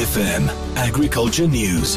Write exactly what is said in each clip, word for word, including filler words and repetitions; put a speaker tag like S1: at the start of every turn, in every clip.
S1: F M Agriculture News.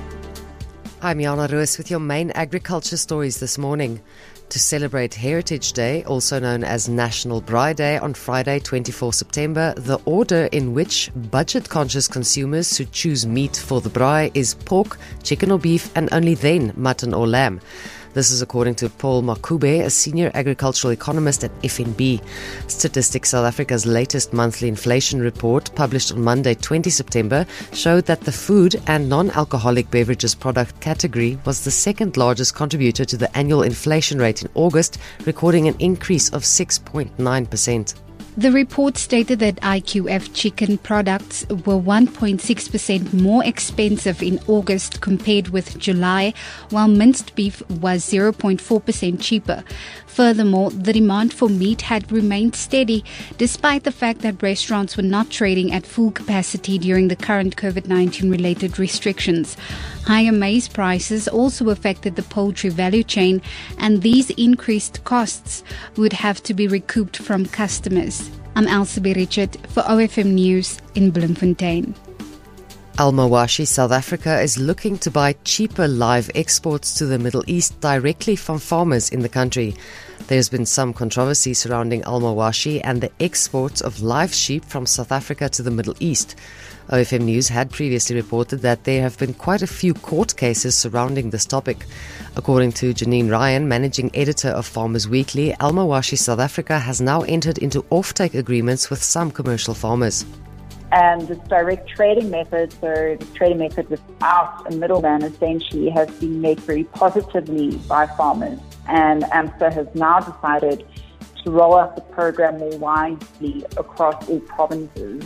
S2: I'm Jana Roos with your main agriculture stories this morning. To celebrate Heritage Day, also known as National Braai Day, on Friday, the twenty-fourth of September, the order in which budget-conscious consumers should choose meat for the braai is pork, chicken or beef, and only then mutton or lamb. This is according to Paul Makube, a senior agricultural economist at F N B. Statistics South Africa's latest monthly inflation report, published on Monday, the twentieth of September, showed that the food and non-alcoholic beverages product category was the second largest contributor to the annual inflation rate in August, recording an increase of six point nine percent.
S3: The report stated that I Q F chicken products were one point six percent more expensive in August compared with July, while minced beef was zero point four percent cheaper. Furthermore, the demand for meat had remained steady despite the fact that restaurants were not trading at full capacity during the current COVID nineteen related restrictions. Higher maize prices also affected the poultry value chain, and these increased costs would have to be recouped from customers. I'm Elsie Richard for O F M News in Bloemfontein.
S2: Al-Mawashi, South Africa, is looking to buy cheaper live exports to the Middle East directly from farmers in the country. There's been some controversy surrounding Al-Mawashi and the exports of live sheep from South Africa to the Middle East. O F M News had previously reported that there have been quite a few court cases surrounding this topic. According to Janine Ryan, managing editor of Farmers Weekly, Al-Mawashi South Africa has now entered into offtake agreements with some commercial farmers.
S4: And this direct trading method, so the trading method without a middleman, essentially has been met very positively by farmers. And AMSA has now decided to roll out the program more widely across all provinces.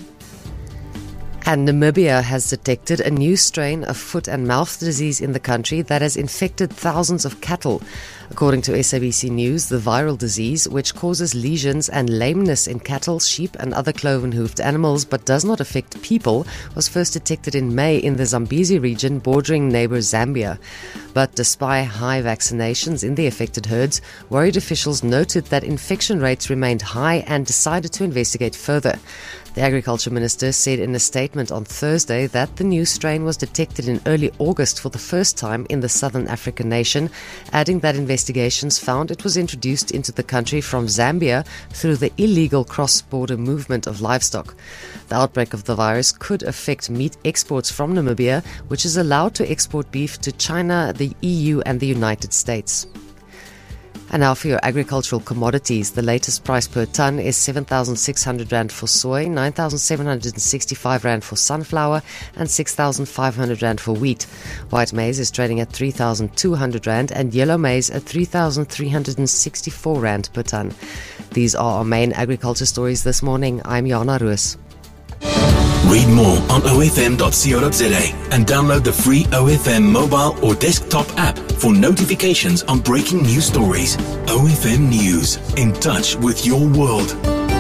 S2: And Namibia has detected a new strain of foot and mouth disease in the country that has infected thousands of cattle. According to S A B C News, the viral disease, which causes lesions and lameness in cattle, sheep and other cloven-hoofed animals but does not affect people, was first detected in May in the Zambezi region bordering neighbor Zambia. But despite high vaccinations in the affected herds, worried officials noted that infection rates remained high and decided to investigate further. The Agriculture Minister said in a statement on Thursday that the new strain was detected in early August for the first time in the southern African nation, adding that investigations found it was introduced into the country from Zambia through the illegal cross-border movement of livestock. The outbreak of the virus could affect meat exports from Namibia, which is allowed to export beef to China, the E U and the United States. And now for your agricultural commodities. The latest price per tonne is seven thousand six hundred rand for soy, nine thousand seven hundred sixty-five rand for sunflower, and six thousand five hundred rand for wheat. White maize is trading at three thousand two hundred rand and yellow maize at three thousand three hundred sixty-four rand per tonne. These are our main agriculture stories this morning. I'm Jana Roos.
S1: Read more on O F M dot co dot za and download the free O F M mobile or desktop app for notifications on breaking news stories. O F M News, in touch with your world.